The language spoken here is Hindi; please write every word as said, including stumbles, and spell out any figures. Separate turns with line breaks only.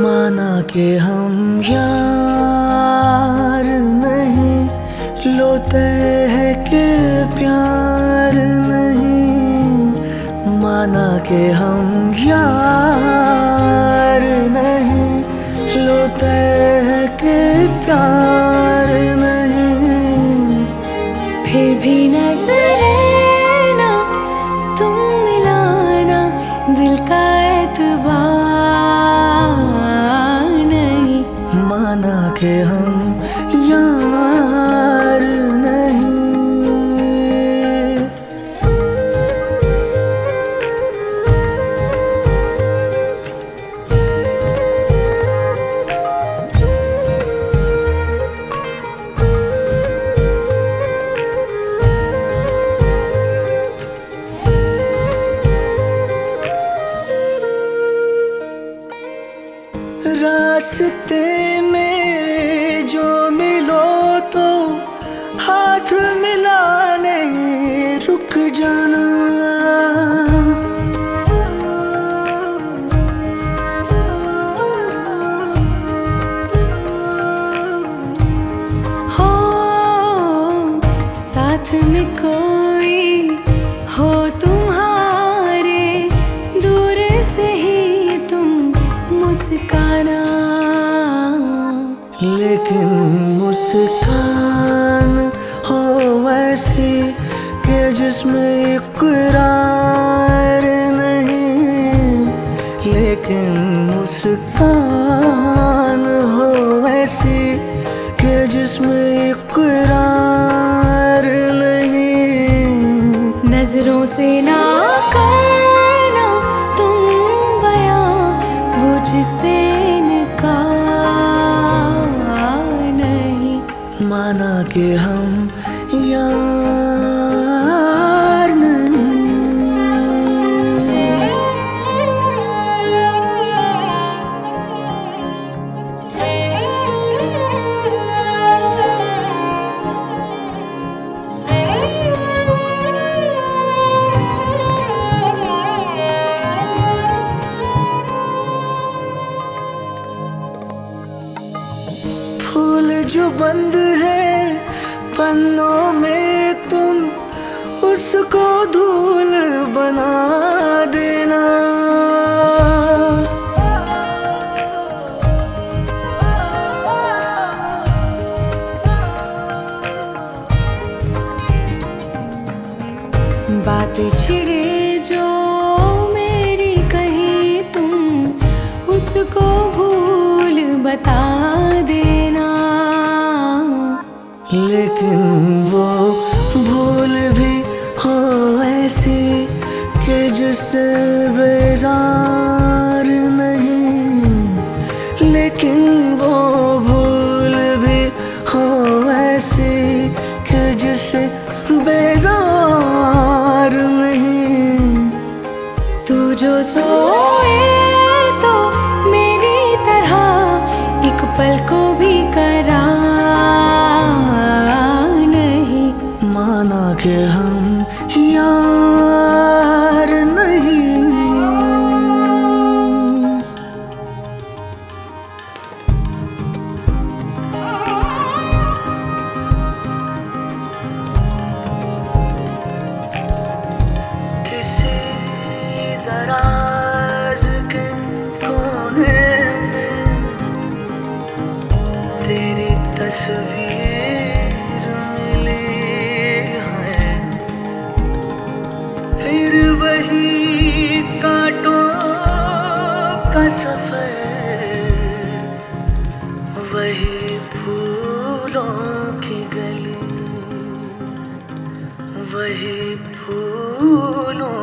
माना के हम यार नहीं, लोते हैं कि प्यार नहीं। माना के हम यार नहीं, लोते हैं कि प्यार नहीं।
फिर भी नजरें ना तुम मिलाना, दिल का एतबार नहीं।
माना के हम यार नहीं। रास्ते में जो मिलो तो हाथ मिलाने रुक जाना।
हो साथ में कोई हो तुम्हारे, दूर से ही तुम मुस्काना।
लेकिन मुस्कान हो ऐसी कि जिसमें इकरार नहीं। लेकिन मुस्कान हो ऐसी कि जिसमें इकरार नहीं।
नजरों से ना करना तुम बयां वो जिससे
माना के हम यार नहीं। फूल जो बंद है पन्नों में, तुम उसको धूल बना देना।
बात छिड़े जो मेरी कहीं, तुम उसको भूल बता देना।
लेकिन वो भूल भी हो ऐसी कि जिससे बेजार नहीं। लेकिन वो भूल भी हो ऐसी कि जिससे बेजार नहीं।
तू जो सोए तो मेरी तरह एक पल को भी करा नहीं।
माना के हम यार नहीं। किसी दराज के कोने में तेरी तस्वीर मिली है। फिर वही कांटों का सफर, वही फूलों की गली, वही फूलों